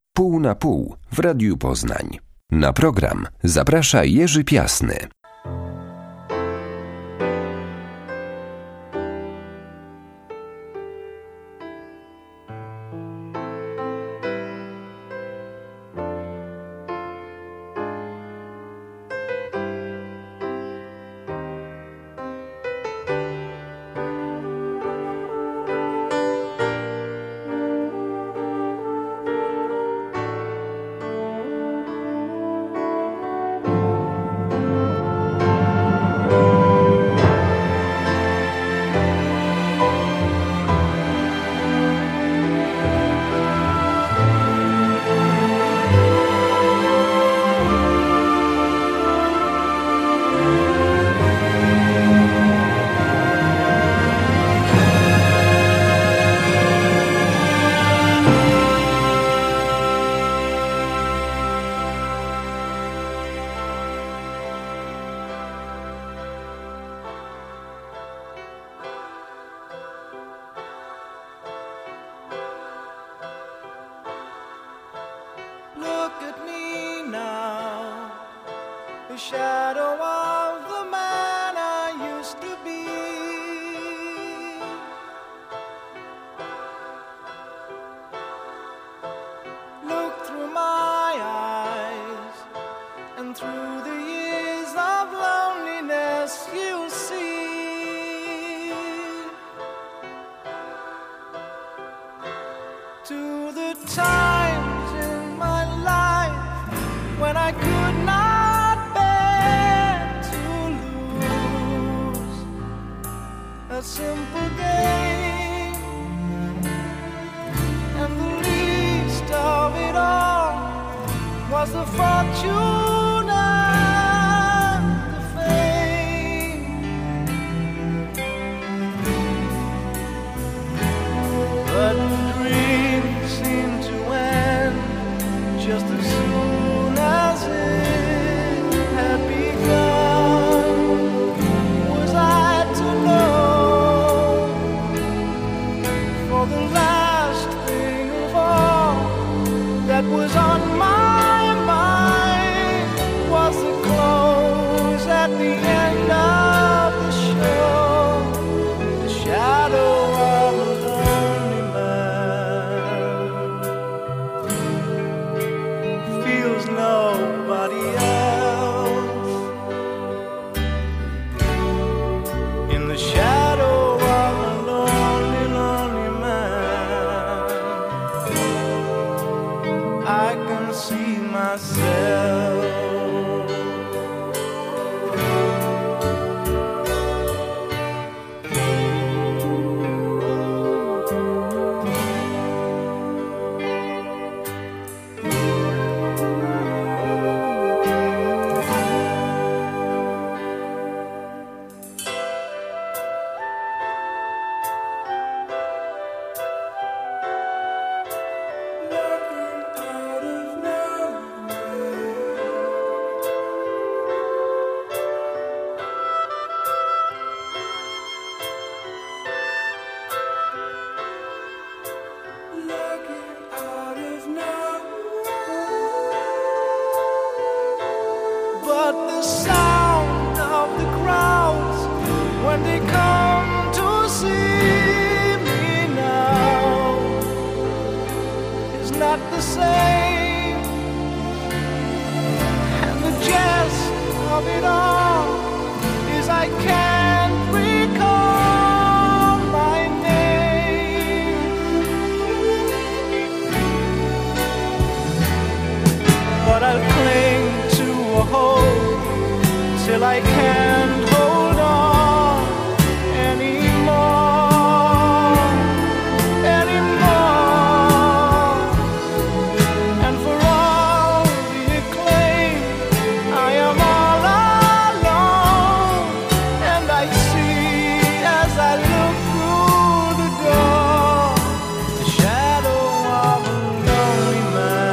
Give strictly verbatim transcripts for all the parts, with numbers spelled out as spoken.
Pół na pół w Radiu Poznań. Na program zaprasza Jerzy Piasny.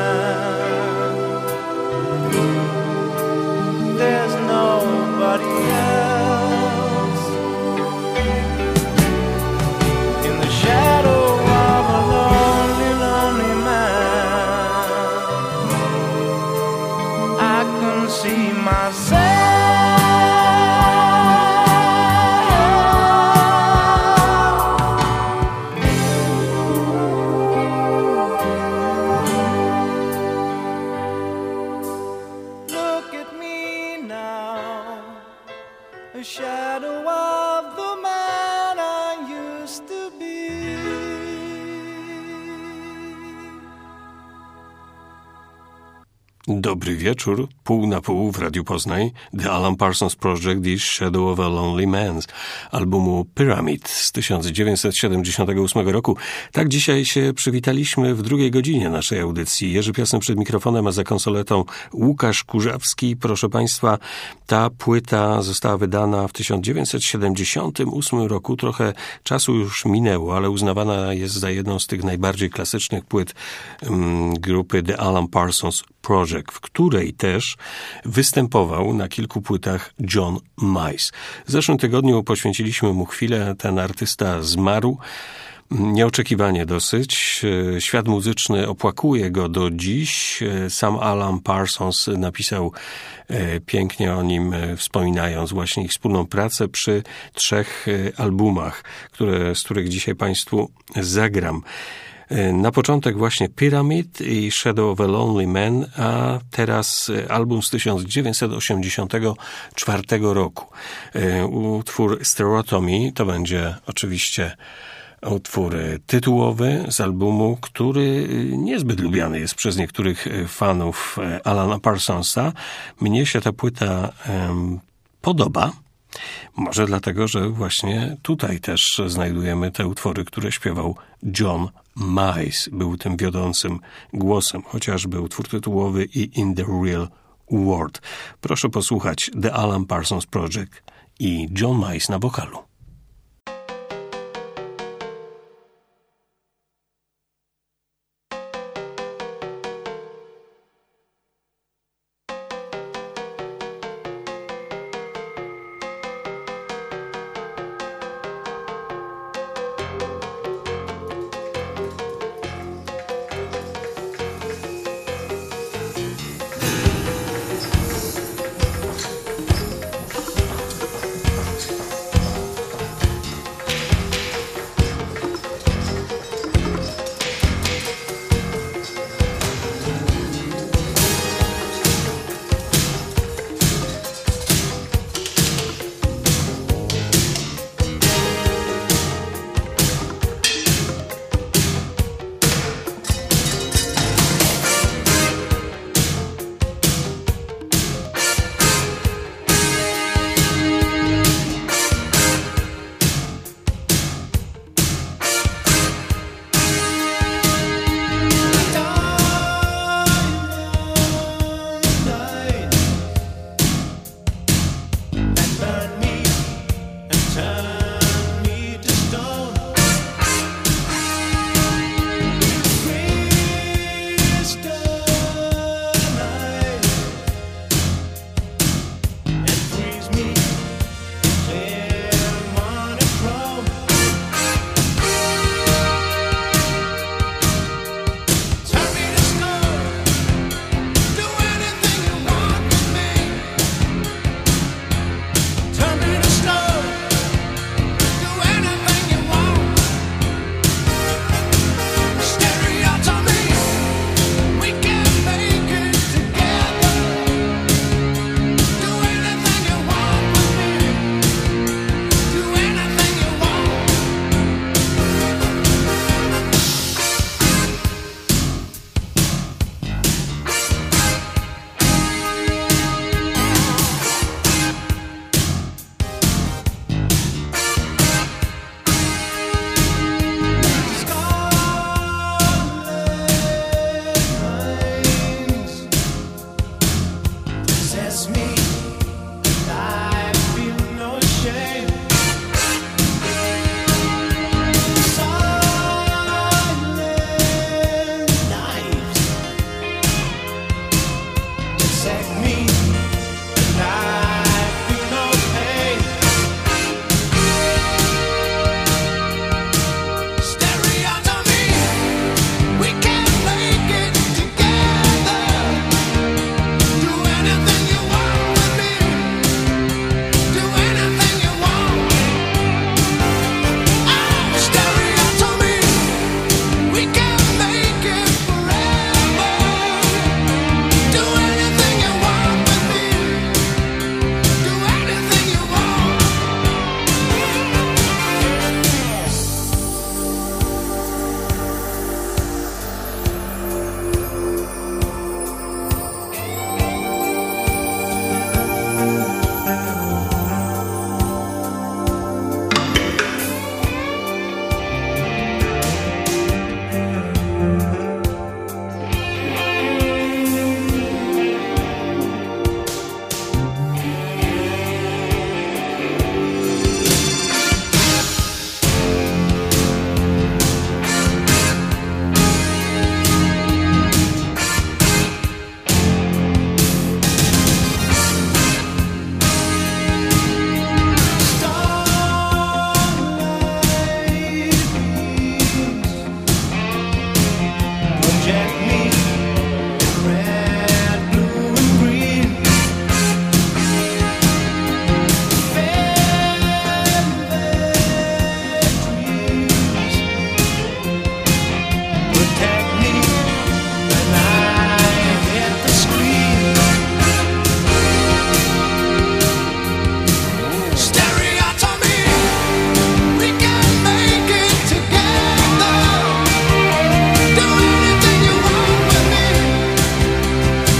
There's nobody else. Dobry wieczór, pół na pół w Radiu Poznań. The Alan Parsons Project i Shadow of a Lonely Man z albumu Pyramid z tysiąc dziewięćset siedemdziesiątego ósmego roku. Tak dzisiaj się przywitaliśmy w drugiej godzinie naszej audycji. Jerzy Piasem przed mikrofonem, a za konsoletą Łukasz Kurzawski. Proszę Państwa, ta płyta została wydana w tysiąc dziewięćset siedemdziesiątym ósmym roku. Trochę czasu już minęło, ale uznawana jest za jedną z tych najbardziej klasycznych płyt um, grupy The Alan Parsons Project, w której też występował na kilku płytach John Mize. W zeszłym tygodniu poświęciliśmy mu chwilę. Ten artysta zmarł nieoczekiwanie dosyć. Świat muzyczny opłakuje go do dziś. Sam Alan Parsons napisał pięknie o nim, wspominając właśnie ich wspólną pracę przy trzech albumach, które, z których dzisiaj Państwu zagram. Na początek właśnie Pyramid i Shadow of a Lonely Man, a teraz album z tysiąc dziewięćset osiemdziesiątego czwartego roku. Utwór Stereotomy to będzie oczywiście utwór tytułowy z albumu, który niezbyt lubiany jest przez niektórych fanów Alana Parsonsa. Mnie się ta płyta um, podoba. Może dlatego, że właśnie tutaj też znajdujemy te utwory, które śpiewał John Mize. Był tym wiodącym głosem, chociażby utwór tytułowy i In the Real World. Proszę posłuchać The Alan Parsons Project i John Mize na wokalu.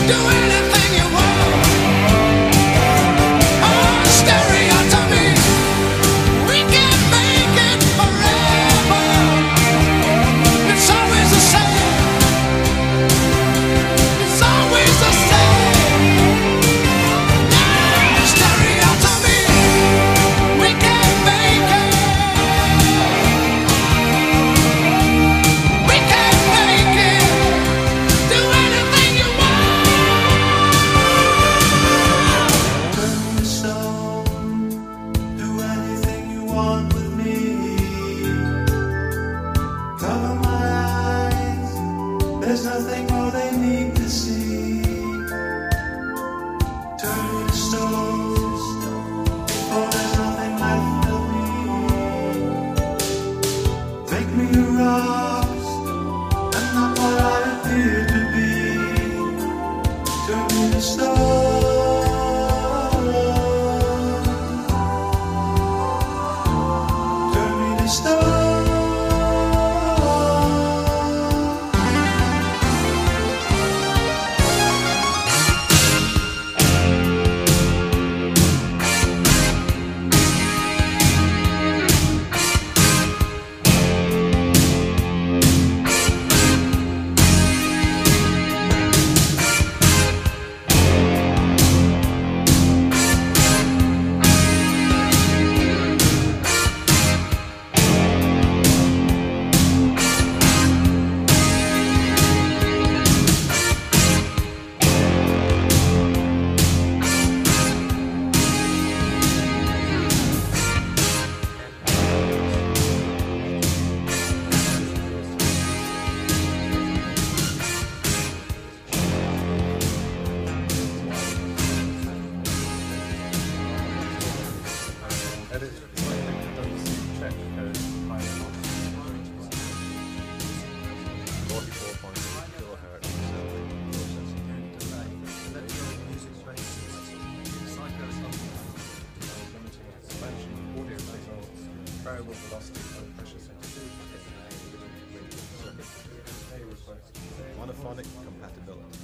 Monophonic compatibility.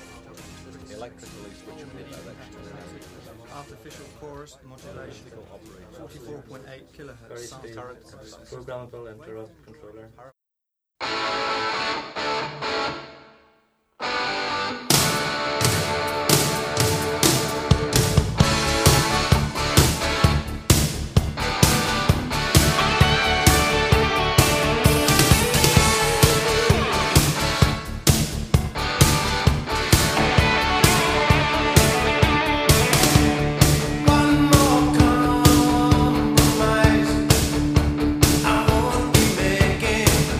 Electrically switchable direction. Artificial chorus modulation. forty-four point eight kilohertz sound current. Programmable interrupt controller. Compromise. I won't be making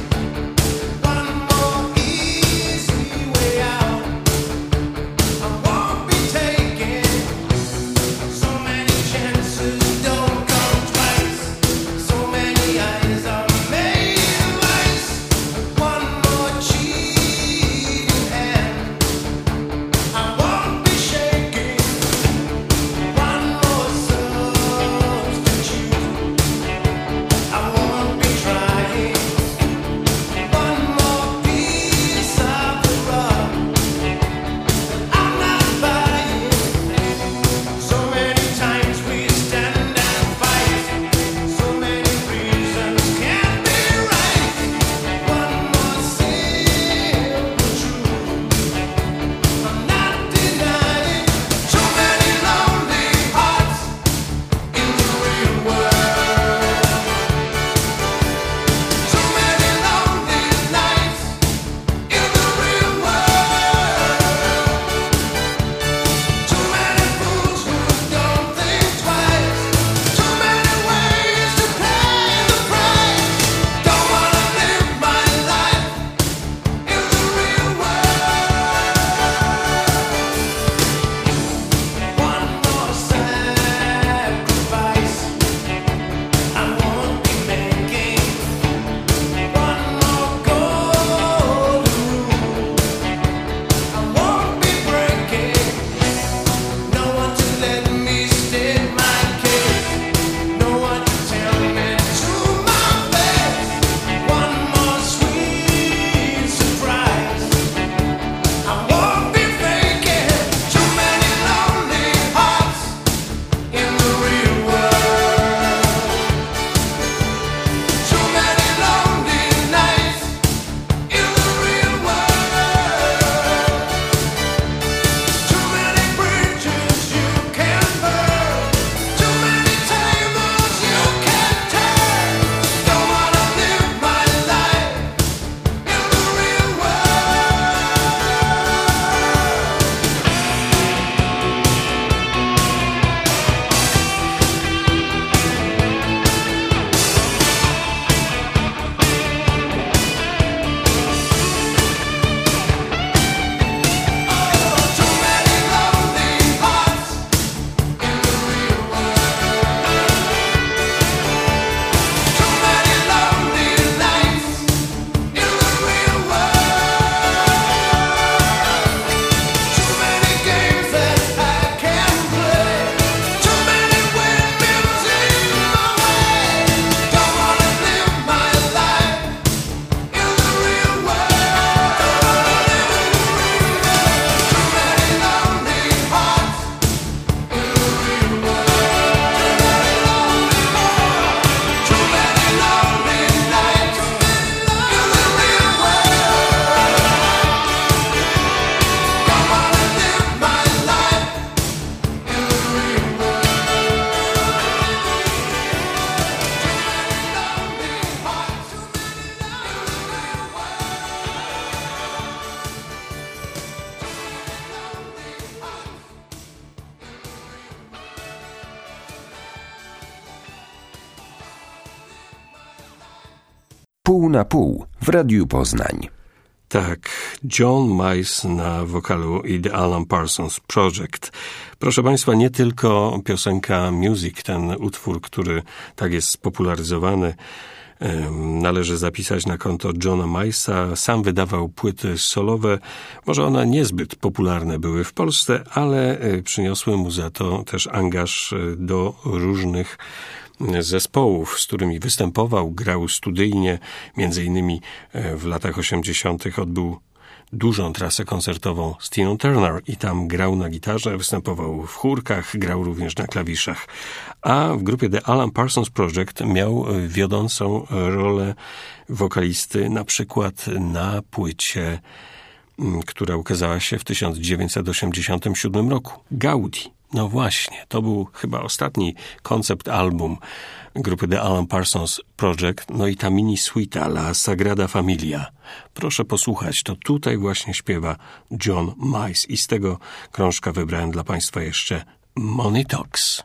Pół na pół w Radiu Poznań. Tak, John Mice na wokalu i The Alan Parsons Project. Proszę Państwa, nie tylko piosenka Music, ten utwór, który tak jest spopularyzowany, należy zapisać na konto Johna Mice'a. Sam wydawał płyty solowe. Może one niezbyt popularne były w Polsce, ale przyniosły mu za to też angaż do różnych zespołów, z którymi występował, grał studyjnie. Między innymi w latach osiemdziesiątych odbył dużą trasę koncertową z Tiną Turner i tam grał na gitarze, występował w chórkach, grał również na klawiszach. A w grupie The Alan Parsons Project miał wiodącą rolę wokalisty, na przykład na płycie, która ukazała się w tysiąc dziewięćset osiemdziesiątym siódmym roku. Gaudi. No właśnie, to był chyba ostatni koncept album grupy The Alan Parsons Project, no i ta mini suita La Sagrada Familia. Proszę posłuchać, to tutaj właśnie śpiewa John Mice i z tego krążka wybrałem dla Państwa jeszcze Money Talks.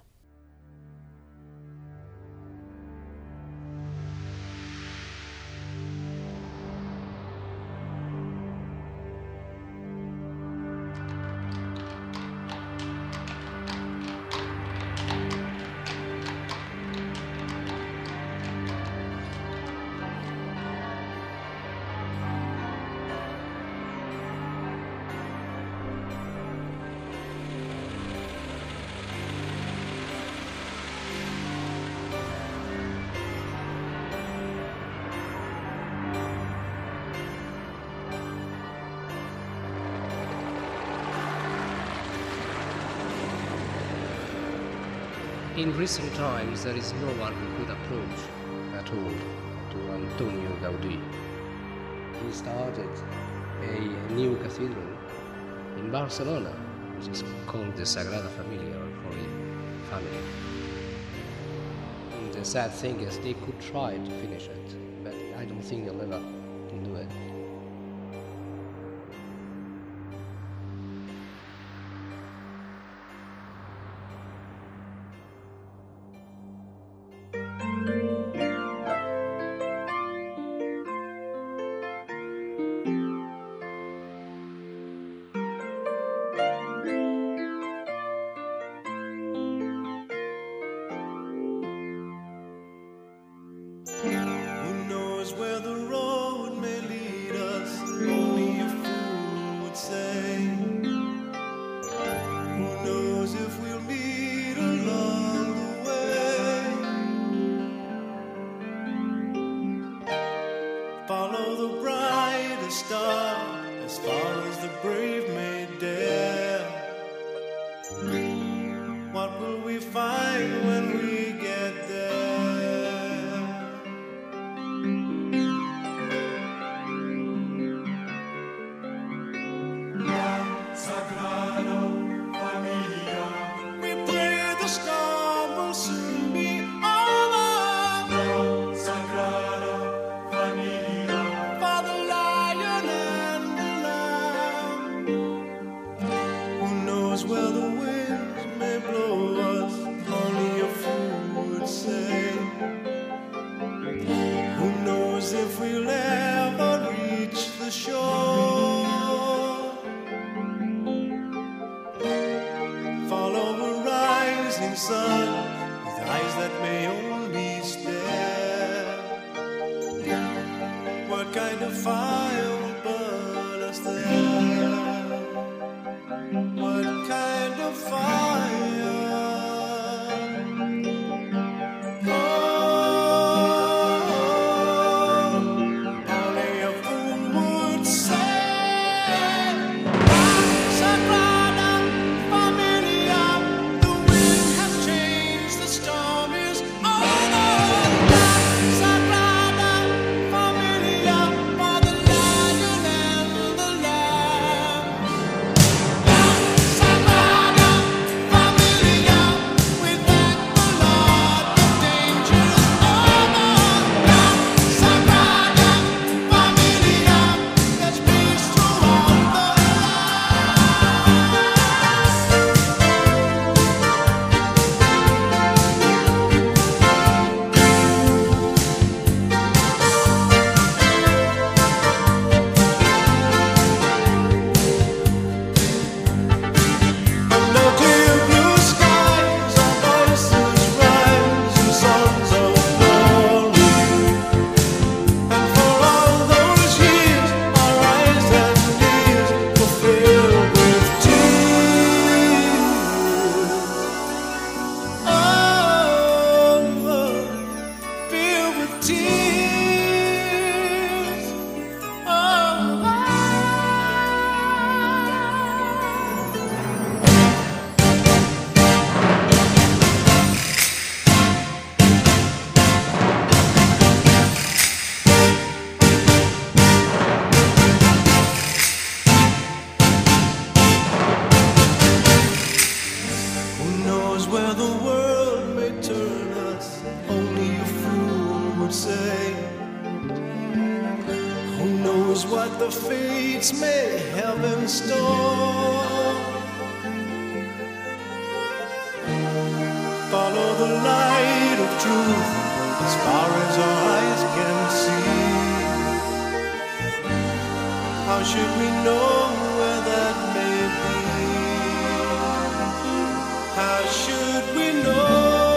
In recent times, there is no one who could approach at all to Antonio Gaudí. He started a new cathedral in Barcelona, which is called the Sagrada Familia, or Holy Family. And the sad thing is they could try to finish it, but I don't think they'll ever do it. Sagrada Familia, the wind has changed, the storm is on. the fates may have in store. Follow the light of truth as far as our eyes can see. How should we know where that may be? How should we know?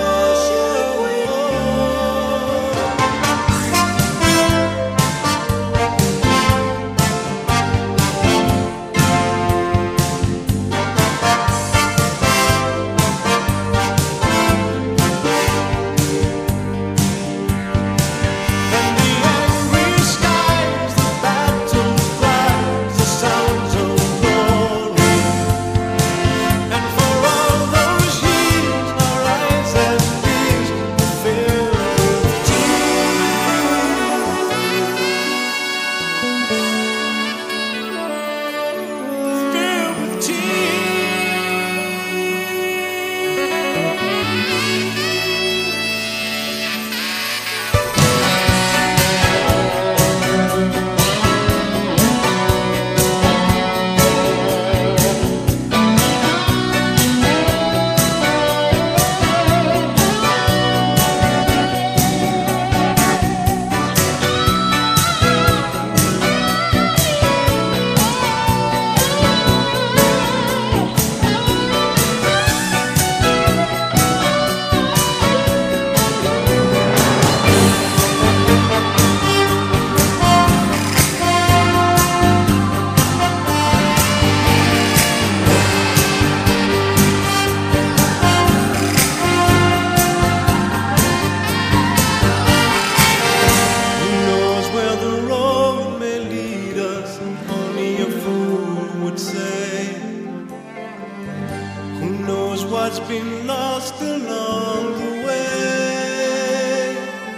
What's been lost along the way?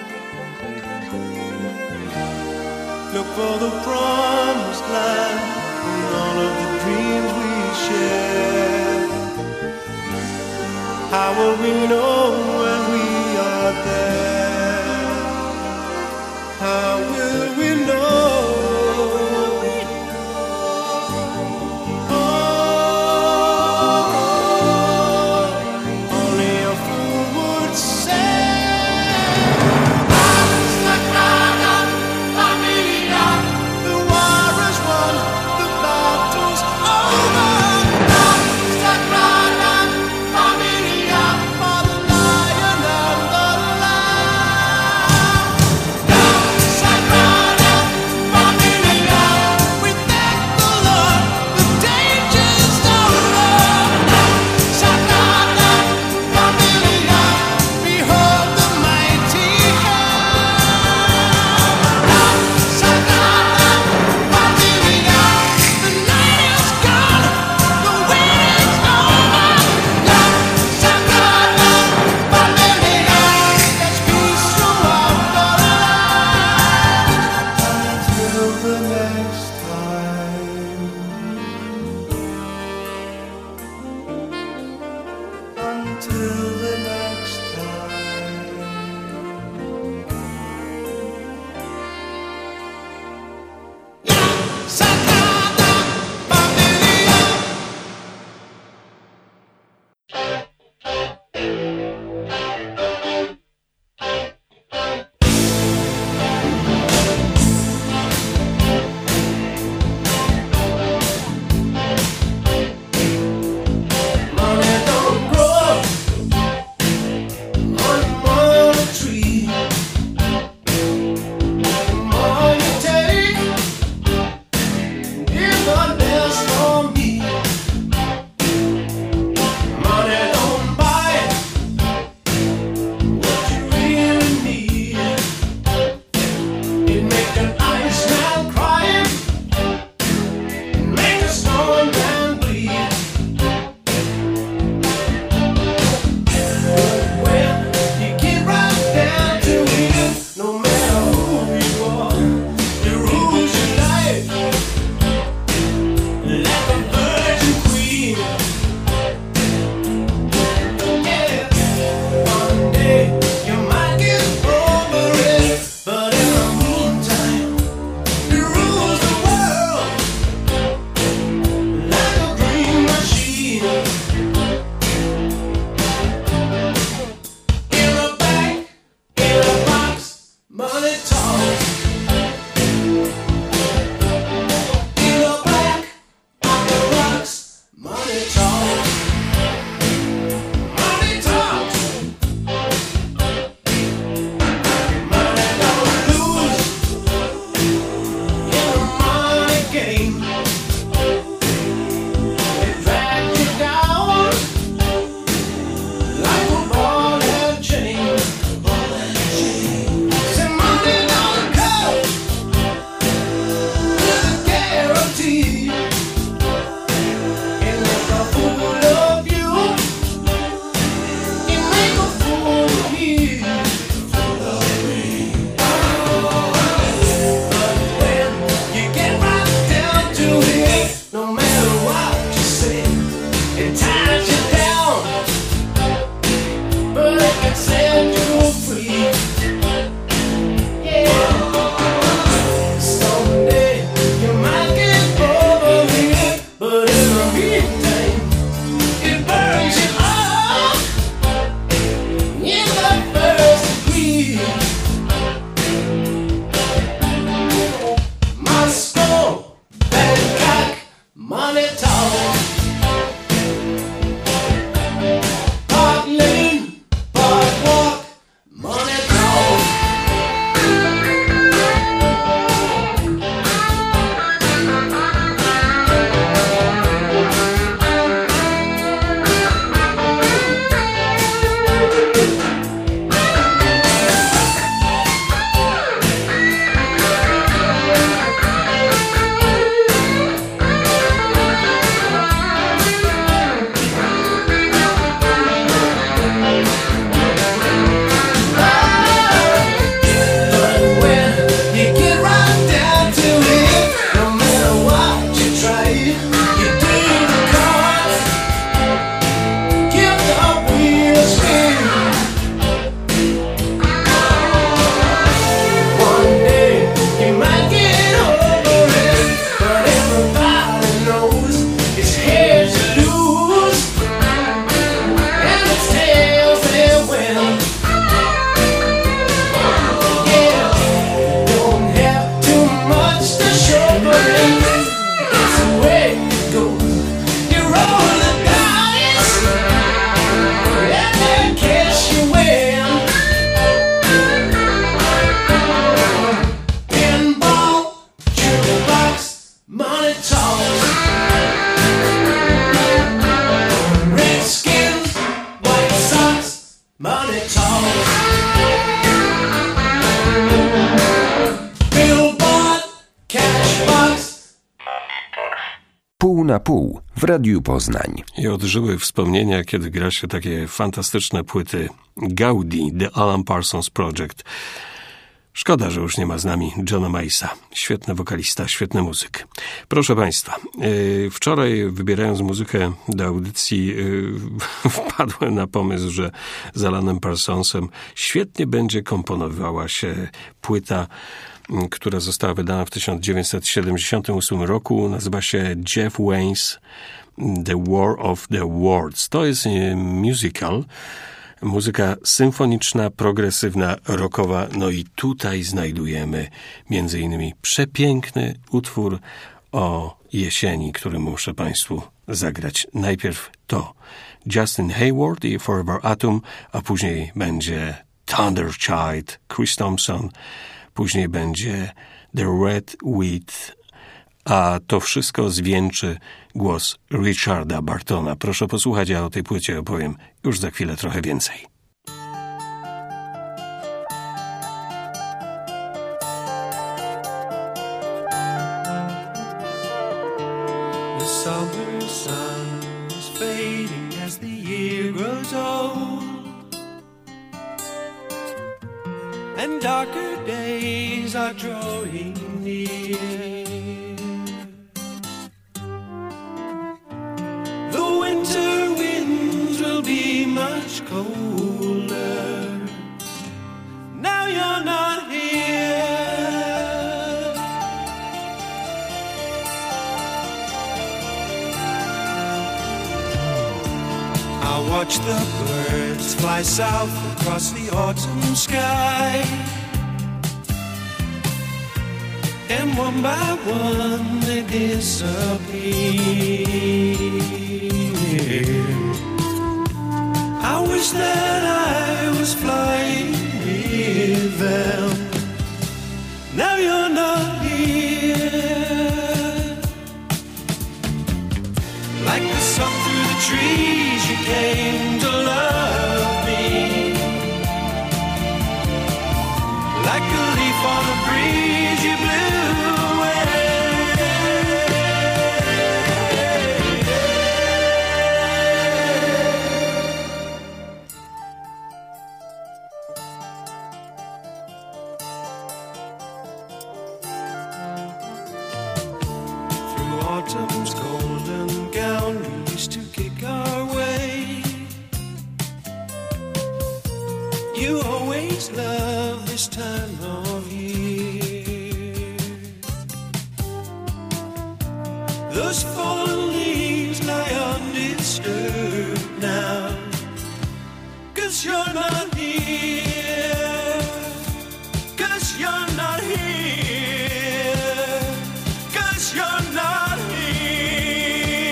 Look for the promised land and all of the dreams we share. How will we know when we are there? How will we know? For the money talks. Park lane, park walk, money talks. Pół na pół w Radiu Poznań. I odżyły wspomnienia, kiedy gra się takie fantastyczne płyty Gaudi, The Alan Parsons Project. Szkoda, że już nie ma z nami Johna Mace'a. Świetny wokalista, świetny muzyk. Proszę Państwa, yy, wczoraj wybierając muzykę do audycji yy, wpadłem na pomysł, że z Alanem Parsonsem świetnie będzie komponowała się płyta, yy, która została wydana w tysiąc dziewięćset siedemdziesiątym ósmym roku. Nazywa się Jeff Wayne's The War of the Worlds. To jest yy, musical. Muzyka symfoniczna, progresywna, rockowa. No i tutaj znajdujemy między innymi przepiękny utwór o jesieni, który muszę Państwu zagrać. Najpierw to Justin Hayward i Forever Atom, a później będzie Thunder Child, Chris Thompson, później będzie The Red Wheat, a to wszystko zwieńczy głos Richarda Bartona. Proszę posłuchać, ja o tej płycie opowiem już za chwilę trochę więcej. The summer sun is fading as the year grows old, and darker days are drawing near. The winter winds will be much colder. Now you're not here. I'll watch the birds fly south across the autumn sky, and one by one they disappear. I wish that I was flying with them. Now you're not here. Like the sun through the trees, you came to love me. Like a leaf on a breeze, you blew away. Through autumn's golden gown, we used to kick our way. You always love this time of year. Those fallen leaves lie undisturbed now, 'cause you're not here. 'Cause you're not here. 'Cause you're not here.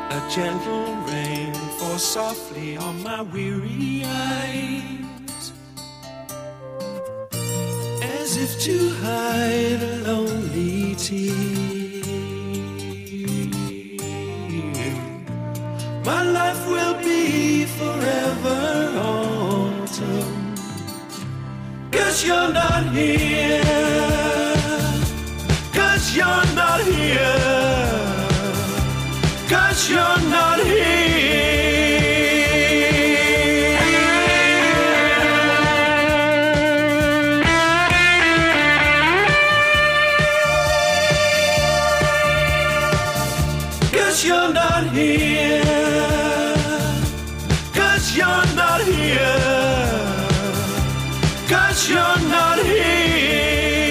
A gentle rain falls softly on my weary eyes, as if to hide a lonely tear. My life will be forever autumn, 'cause you're not here, 'cause you're not here, 'cause you're not here. 'Cause you're not here, 'cause you're not here, 'cause you're not here.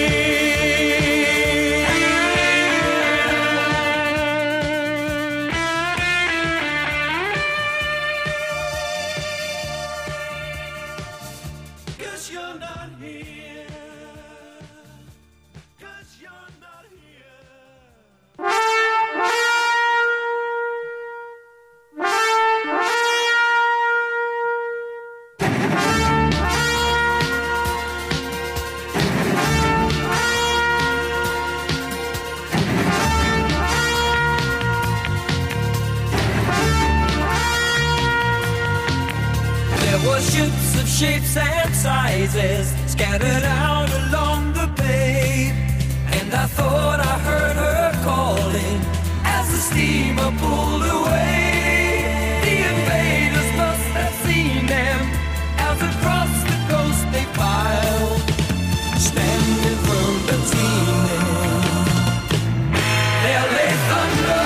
Ships of shapes and sizes scattered out along the bay, and I thought I heard her calling as the steamer pulled away. The invaders must have seen them as across the coast they piled, standing firm between them. There lay thunder,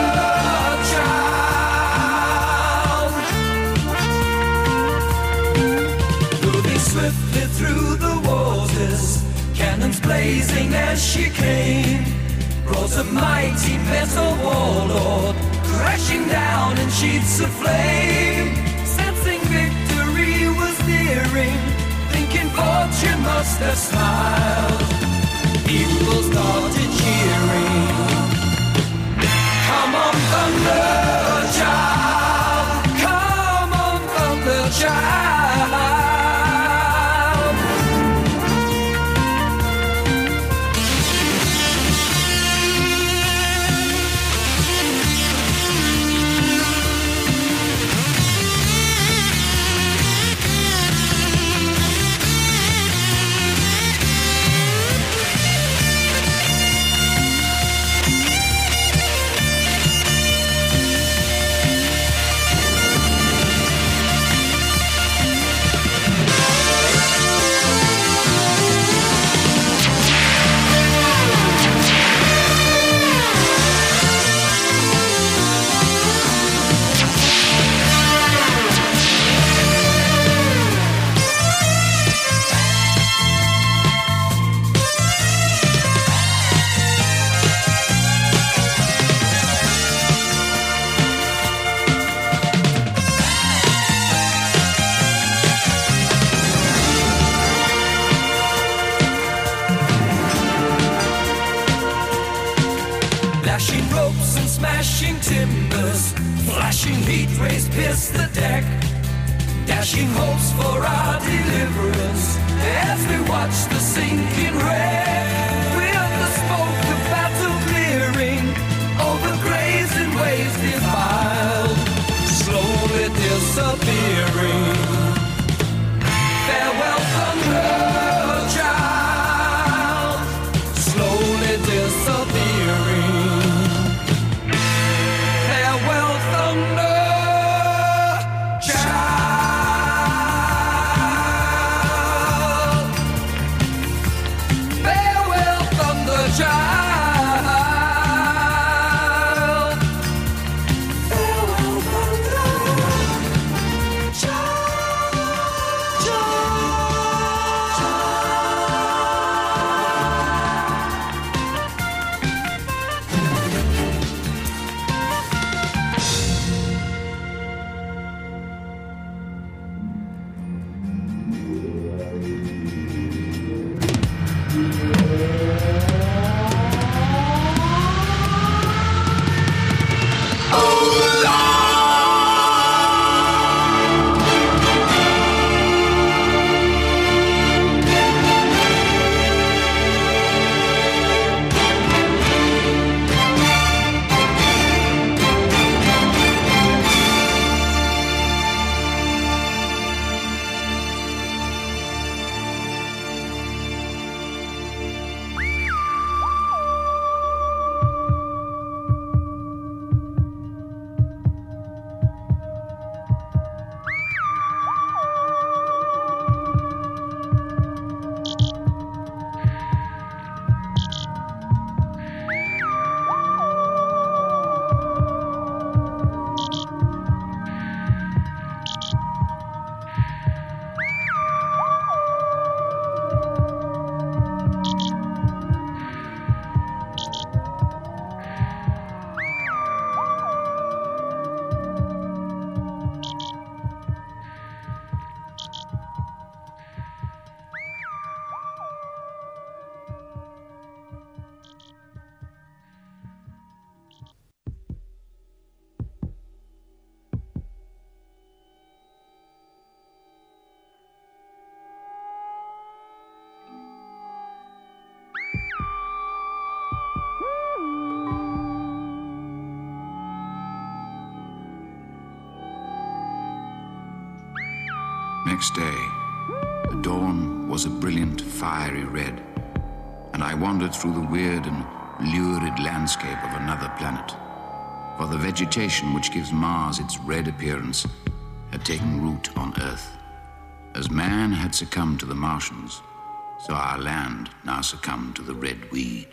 swiftly through the waters, cannons blazing as she came, brought a mighty metal warlord crashing down in sheets of flame. Sensing victory was nearing, thinking fortune must have smiled, people started cheering. Come on, thunder child, come on, thunder child. Lashing ropes and smashing timbers, flashing heat rays pierce the deck, dashing hopes for our deliverance as we watch the sinking wreck. We heard the smoke of battle clearing over graves and waves defiled, slowly disappearing. Farewell, thunder child, slowly disappearing. Farewell, thunder child. Farewell, thunder child. Next day, the dawn was a brilliant, fiery red, and I wandered through the weird and lurid landscape of another planet. For the vegetation which gives Mars its red appearance had taken root on Earth. As man had succumbed to the Martians, so our land now succumbed to the red weed.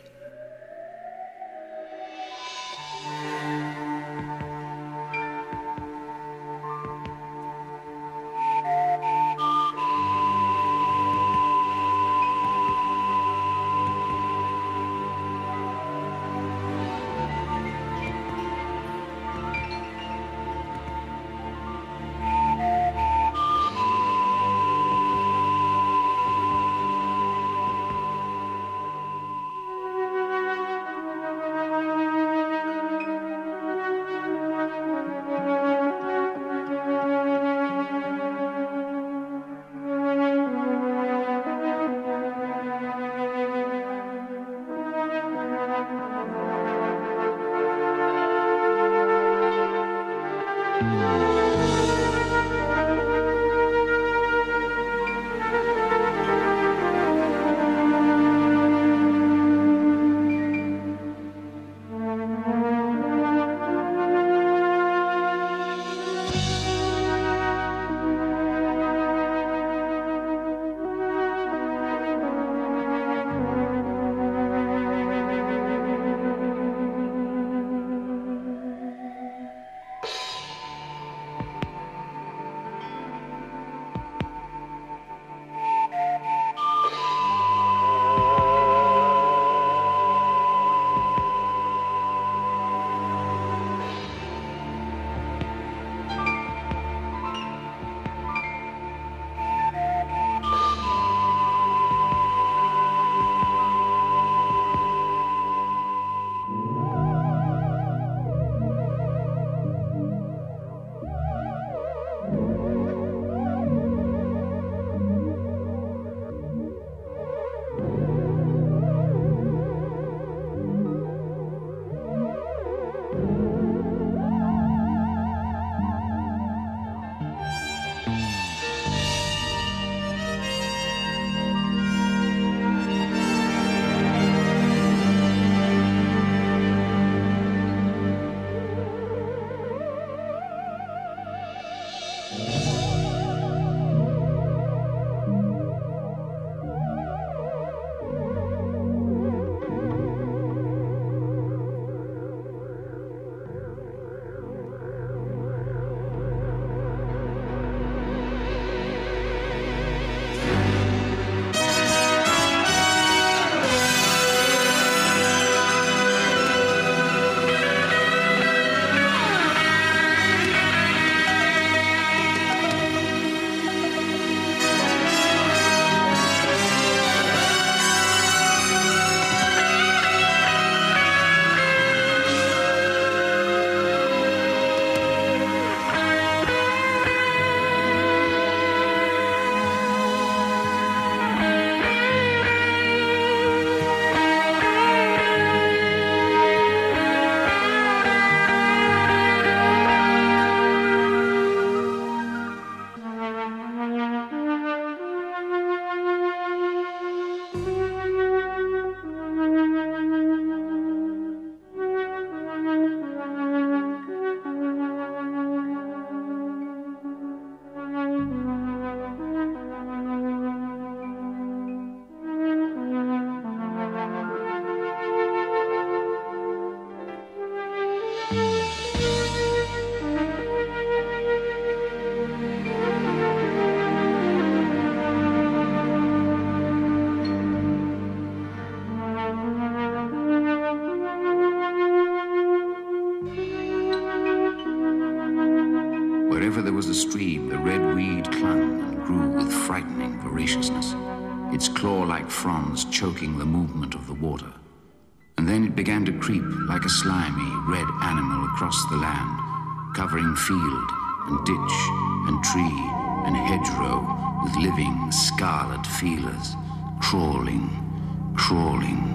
Wherever there was a stream, the red weed clung and grew with frightening voraciousness, its claw-like fronds choking the movement of the water. And then it began to creep like a slimy red animal across the land, covering field and ditch and tree and hedgerow with living scarlet feelers, crawling, crawling.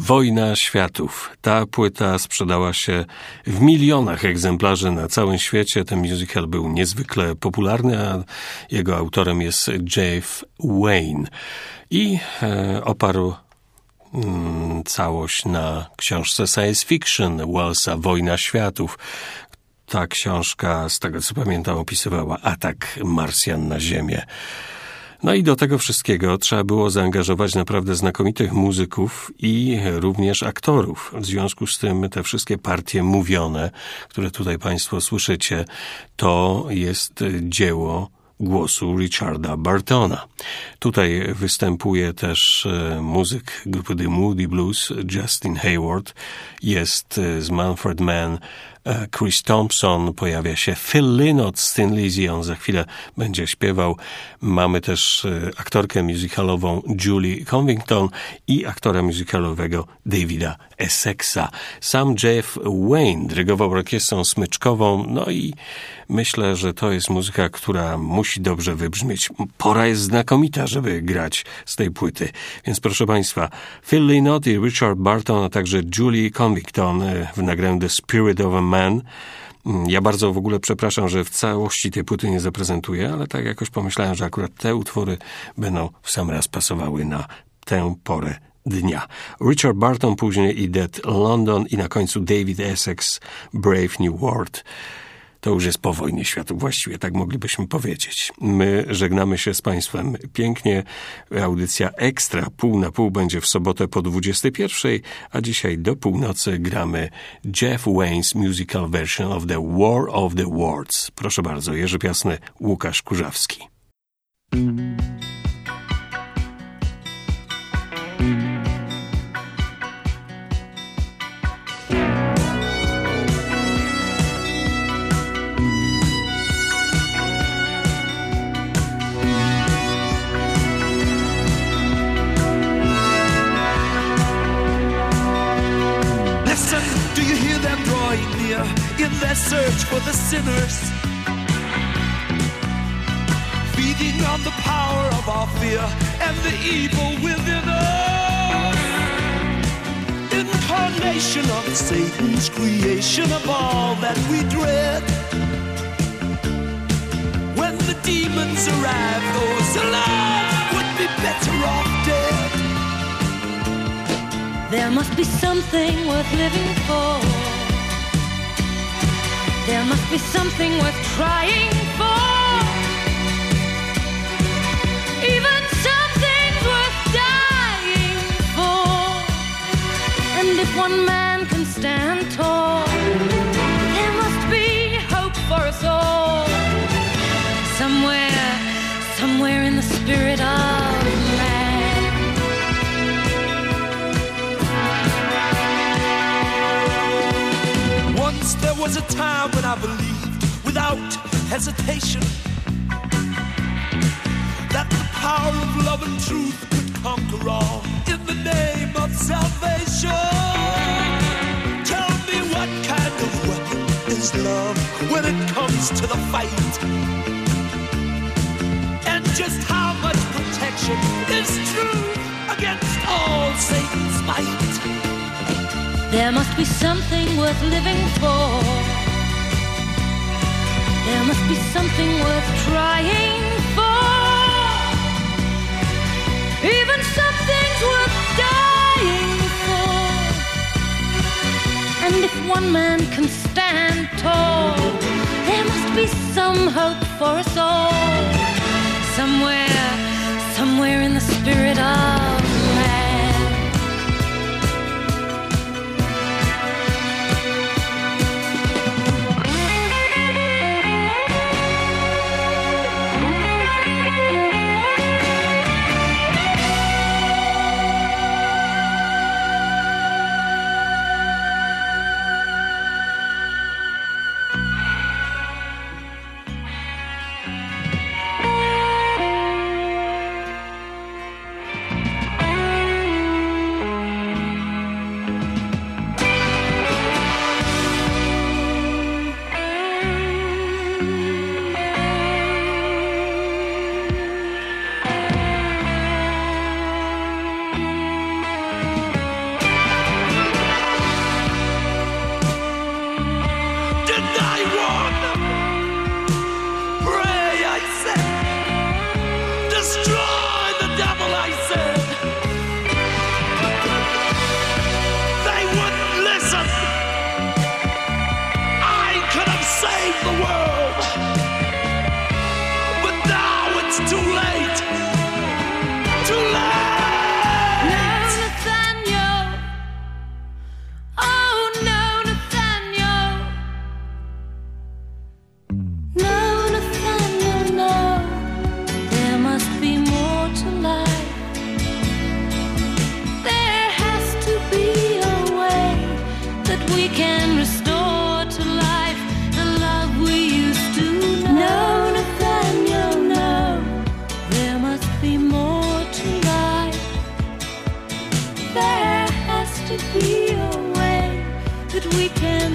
Wojna Światów. Ta płyta sprzedała się w milionach egzemplarzy na całym świecie. Ten musical był niezwykle popularny, a jego autorem jest Jeff Wayne. I e, oparł mm, całość na książce science fiction Wellsa Wojna Światów. Ta książka, z tego co pamiętam, opisywała atak Marsjan na Ziemię. No i do tego wszystkiego trzeba było zaangażować naprawdę znakomitych muzyków i również aktorów. W związku z tym te wszystkie partie mówione, które tutaj państwo słyszycie, to jest dzieło głosu Richarda Bartona. Tutaj występuje też muzyk grupy The Moody Blues, Justin Hayward. Jest z Manfred Mann Chris Thompson, pojawia się Phil Lynott z Thin Lizzy, on za chwilę będzie śpiewał. Mamy też aktorkę musicalową Julie Covington i aktora musicalowego Davida Essexa. Sam Jeff Wayne dyrygował orkiestrą smyczkową, no i myślę, że to jest muzyka, która musi dobrze wybrzmieć. Pora jest znakomita, żeby grać z tej płyty. Więc proszę państwa, Phil Lynott i Richard Barton, a także Julie Covington w nagraniu The Spirit of a Man. Ja bardzo w ogóle przepraszam, że w całości tej płyty nie zaprezentuję, ale tak jakoś pomyślałem, że akurat te utwory będą w sam raz pasowały na tę porę dnia. Richard Barton, później i Dead London i na końcu David Essex, Brave New World. To już jest po wojnie światów, właściwie tak moglibyśmy powiedzieć. My żegnamy się z państwem pięknie. Audycja ekstra pół na pół będzie w sobotę po dwudziestej pierwszej, a dzisiaj do północy gramy Jeff Wayne's musical version of the War of the Worlds. Proszę bardzo, Jerzy Piasny, Łukasz Kurzawski. In their search for the sinners, feeding on the power of our fear and the evil within us. Incarnation of Satan's creation of all that we dread. When the demons arrive, those alive would be better off dead. There must be something worth living for. There must be something worth trying for. Even something worth dying for. And if one man can stand tall, there must be hope for us all. Somewhere, somewhere in the spirit of man. Once there was a time when I believed without hesitation that the power of love and truth could conquer all in the name of salvation. Tell me what kind of weapon is love when it comes to the fight? And just how much protection is true against all Satan's might? There must be something worth living for. There must be something worth trying for. Even something's worth dying for. And if one man can stand tall, there must be some hope for us all. Somewhere, somewhere in the spirit of man.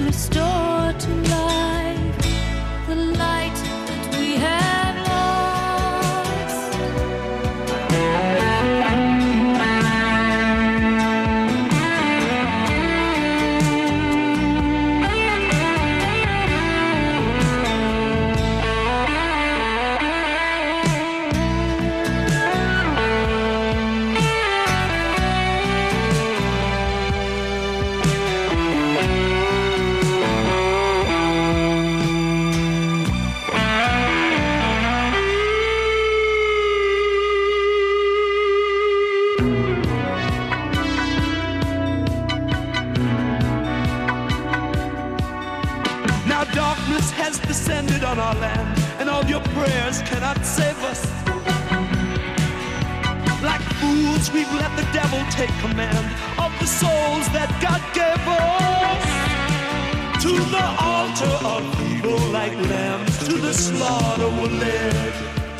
restore to life the light that we have lost. Now darkness has descended on our land, and all your prayers cannot save us. Like fools, we've let the devil take command of the souls that God gave us. To the altar of evil, like lambs, to the slaughter we're led.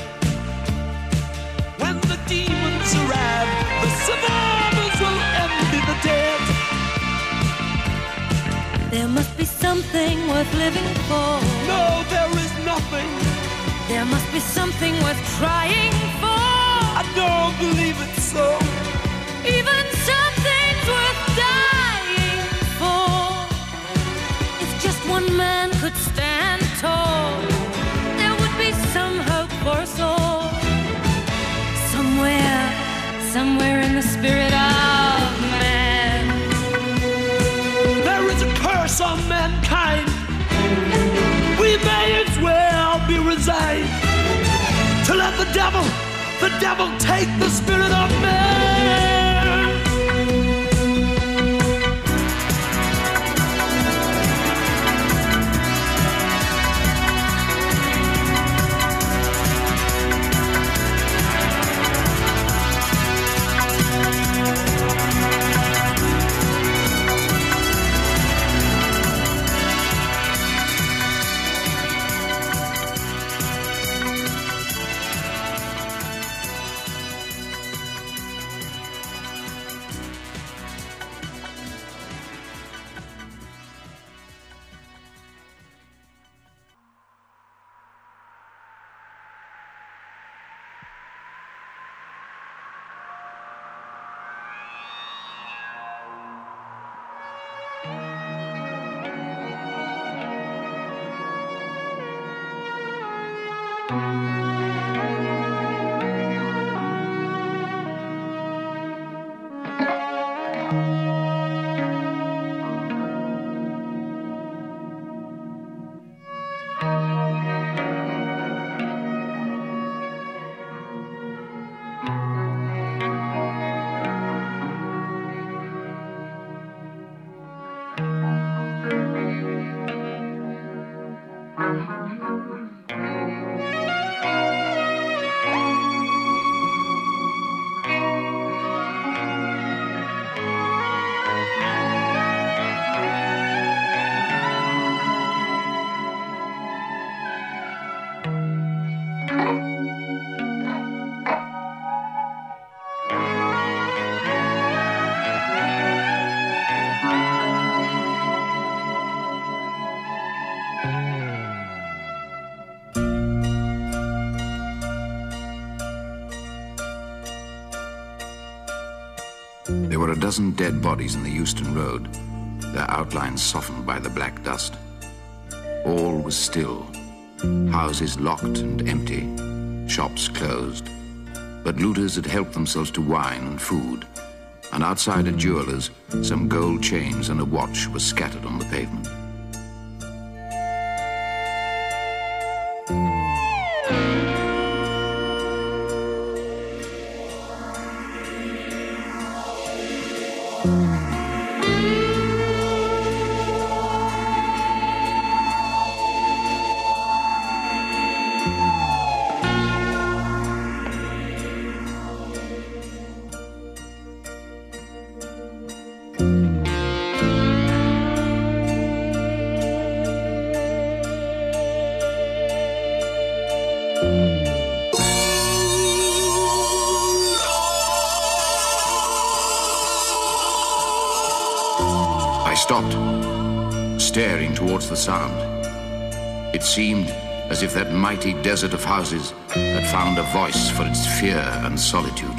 When the demons arrive, the survivors will envy the dead. There must be something worth living for. No, there is nothing. There must be something worth trying for. I don't believe it so. Even something's worth dying for. If just one man could stand tall, there would be some hope for us all. Somewhere, somewhere in the spirit of man, there is a curse on mankind. We may as well be resigned to let the devil, the devil take the spirit of man. There were a dozen dead bodies in the Euston Road, their outlines softened by the black dust. All was still, houses locked and empty, shops closed. But looters had helped themselves to wine and food, and outside a jeweller's, some gold chains and a watch were scattered on the pavement. staring towards the sound. It seemed as if that mighty desert of houses had found a voice for its fear and solitude.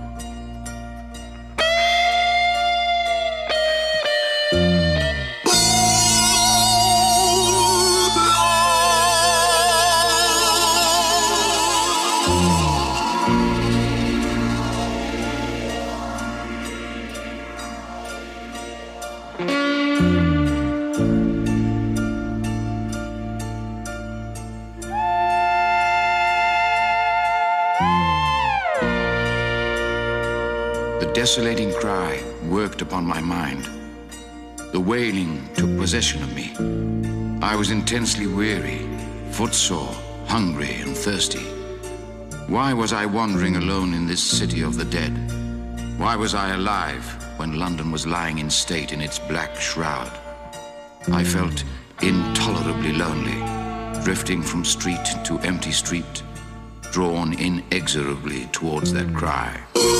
Desolating cry worked upon my mind. The wailing took possession of me. I was intensely weary, footsore, hungry and thirsty. Why was I wandering alone in this city of the dead? Why was I alive when London was lying in state in its black shroud? I felt intolerably lonely, drifting from street to empty street, drawn inexorably towards that cry.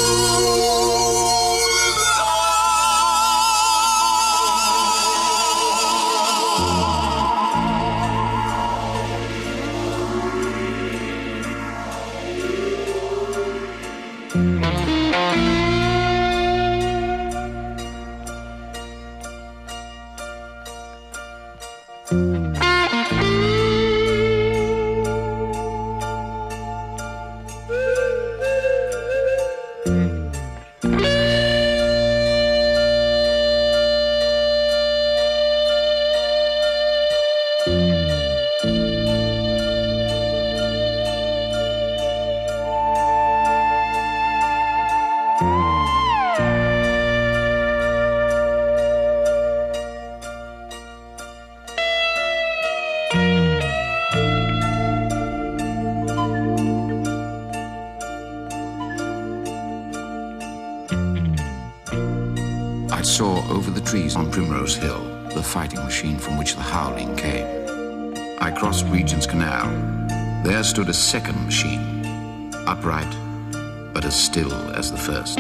I saw over the trees on Primrose Hill the fighting machine from which the howling came. I crossed Regent's Canal. There stood a second machine, upright, but as still as the first.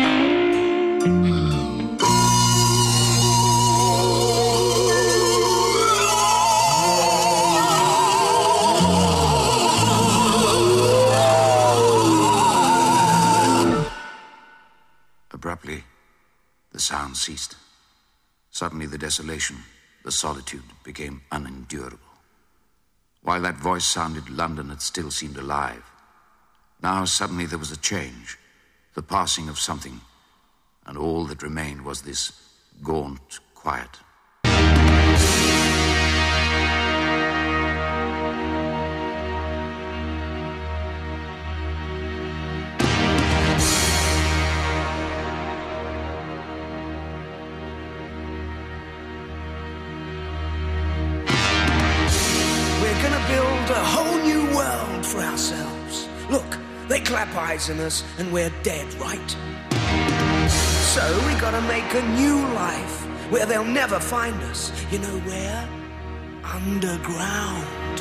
Abruptly, the sound ceased. Suddenly the desolation, the solitude became unendurable. While that voice sounded, London had still seemed alive. Now suddenly there was a change, the passing of something, and all that remained was this gaunt quiet. A whole new world for ourselves. Look, they clap eyes on us and we're dead, right? So we gotta make a new life where they'll never find us. You know where? Underground.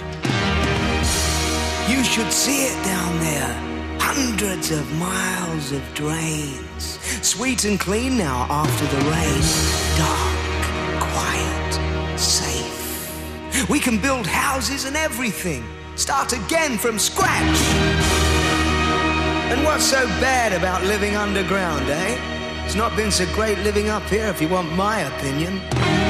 You should see it down there. Hundreds of miles of drains. Sweet and clean now after the rain. Dark, quiet, safe. We can build houses and everything. Start again from scratch. And what's so bad about living underground, eh? It's not been so great living up here, if you want my opinion.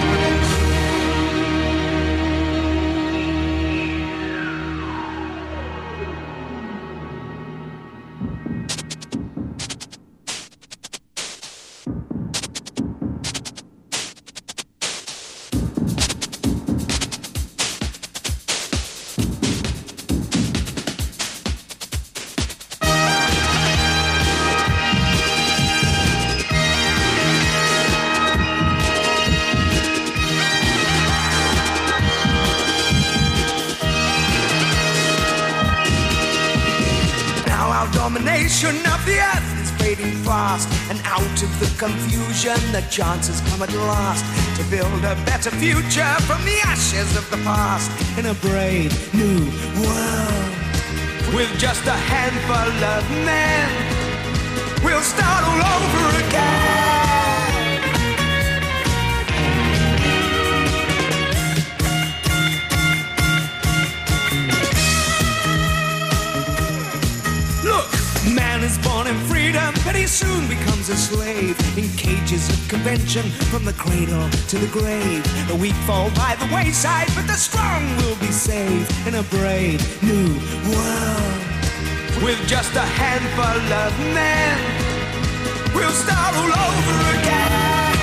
Domination of the earth is fading fast, and out of the confusion the chances come at last to build a better future from the ashes of the past in a brave new world. With just a handful of men, we'll start all over again. soon becomes a slave in cages of convention, from the cradle to the grave. The weak fall by the wayside, but the strong will be saved in a brave new world. With just a handful of men, we'll start all over again.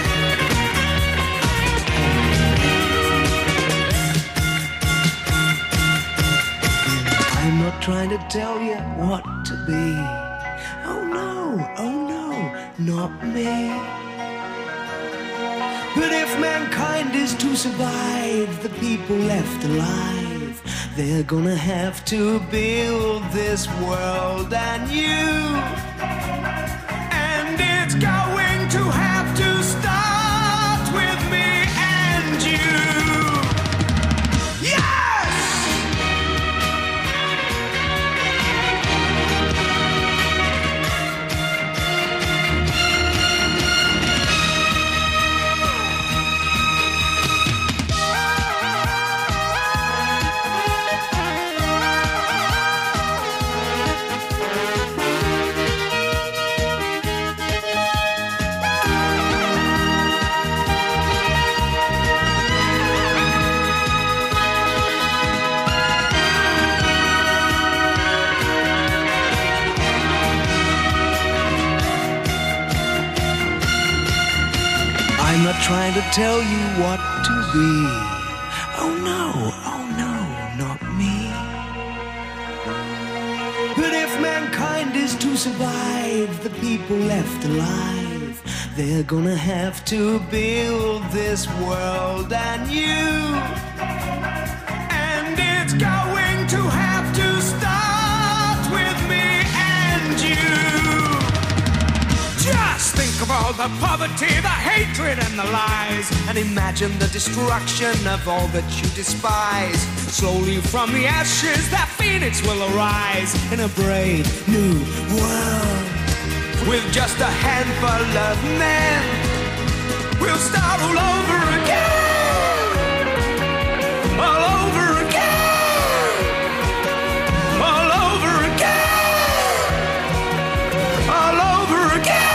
I'm not trying to tell you what to be. Oh no, oh no, not me. But if mankind is to survive, the people left alive, they're gonna have to build this world anew. And it's going to have to start with me and you. Yes! I'm not trying to tell you what to be. Oh no, oh no, not me. But if mankind is to survive, the people left alive, they're gonna have to build this world anew. And it's going to have to start with me and you. Just think of all the poverty, the hatred and the lies, and imagine the destruction of all that you despise. Slowly from the ashes that phoenix will arise in a brave new world. With just a handful of men, we'll start all over again. All over again. All over again. All over again.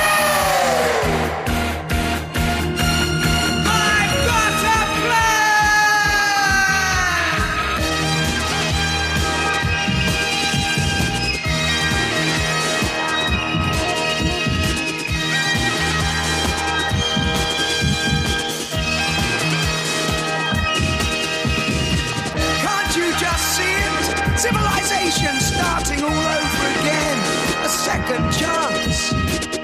Civilization starting all over again. A second chance.